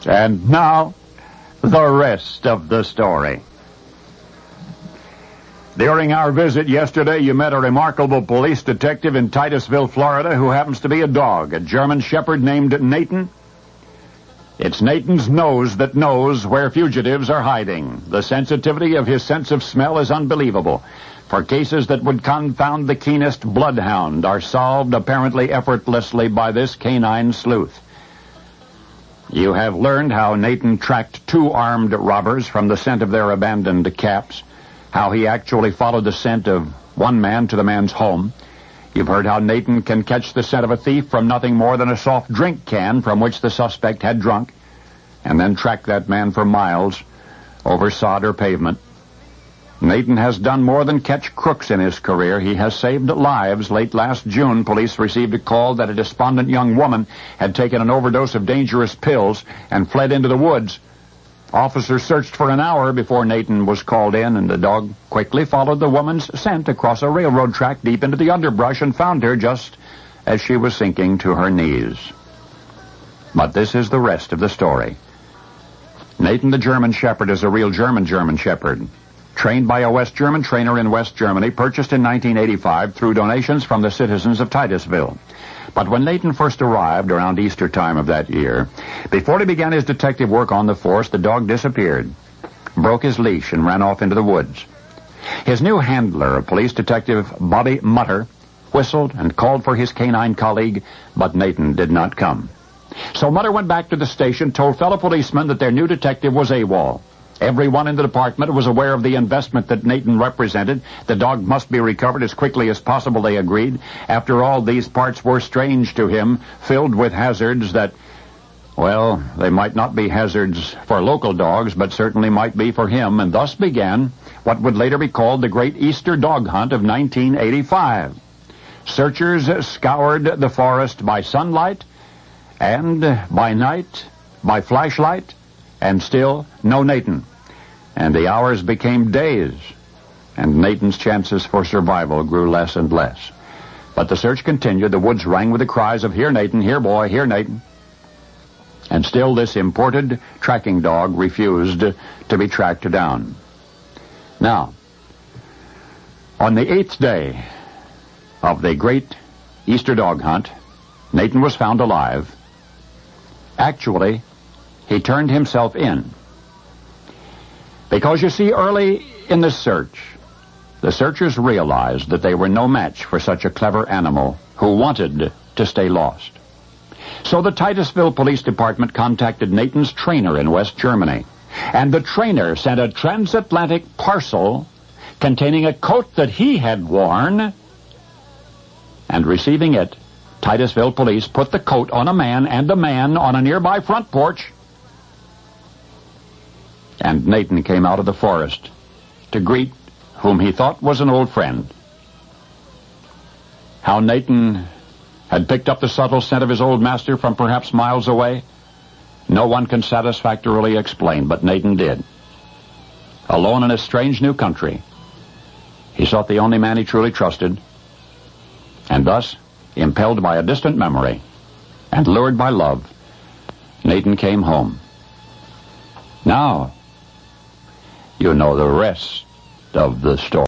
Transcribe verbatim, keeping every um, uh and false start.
And now, the rest of the story. During our visit yesterday, you met a remarkable police detective in Titusville, Florida, who happens to be a dog, a German Shepherd named Nathan. It's Nathan's nose that knows where fugitives are hiding. The sensitivity of his sense of smell is unbelievable. For cases that would confound the keenest bloodhound are solved apparently effortlessly by this canine sleuth. You have learned how Nathan tracked two armed robbers from the scent of their abandoned caps, how he actually followed the scent of one man to the man's home. You've heard how Nathan can catch the scent of a thief from nothing more than a soft drink can from which the suspect had drunk, and then track that man for miles over sod or pavement. Nathan has done more than catch crooks in his career. He has saved lives. Late last June, police received a call that a despondent young woman had taken an overdose of dangerous pills and fled into the woods. Officers searched for an hour before Nathan was called in, and the dog quickly followed the woman's scent across a railroad track deep into the underbrush and found her just as she was sinking to her knees. But this is the rest of the story. Nathan the German Shepherd is a real German German Shepherd, trained by a West German trainer in West Germany, purchased in nineteen eighty-five through donations from the citizens of Titusville. But when Nathan first arrived around Easter time of that year, before he began his detective work on the force, the dog disappeared, broke his leash, and ran off into the woods. His new handler, police detective Bobby Mutter, whistled and called for his canine colleague, but Nathan did not come. So Mutter went back to the station, told fellow policemen that their new detective was AWOL. Everyone in the department was aware of the investment that Nathan represented. The dog must be recovered as quickly as possible, they agreed. After all, these parts were strange to him, filled with hazards that, well, they might not be hazards for local dogs, but certainly might be for him, and thus began what would later be called the Great Easter Dog Hunt of nineteen eighty-five. Searchers scoured the forest by sunlight and by night, by flashlight, and still no Nathan. And the hours became days, and Nathan's chances for survival grew less and less. But the search continued. The woods rang with the cries of, "Here, Nathan, here, boy, here, Nathan." And still this imported tracking dog refused to be tracked down. Now, on the eighth day of the Great Easter Dog Hunt, Nathan was found alive. Actually, he turned himself in. Because, you see, early in the search, the searchers realized that they were no match for such a clever animal who wanted to stay lost. So the Titusville Police Department contacted Nathan's trainer in West Germany, and the trainer sent a transatlantic parcel containing a coat that he had worn, and receiving it, Titusville police put the coat on a man and a man on a nearby front porch, and Nathan came out of the forest to greet whom he thought was an old friend. How Nathan had picked up the subtle scent of his old master from perhaps miles away, no one can satisfactorily explain, but Nathan did. Alone in a strange new country, he sought the only man he truly trusted, and thus, impelled by a distant memory and lured by love, Nathan came home. Now, you know the rest of the story.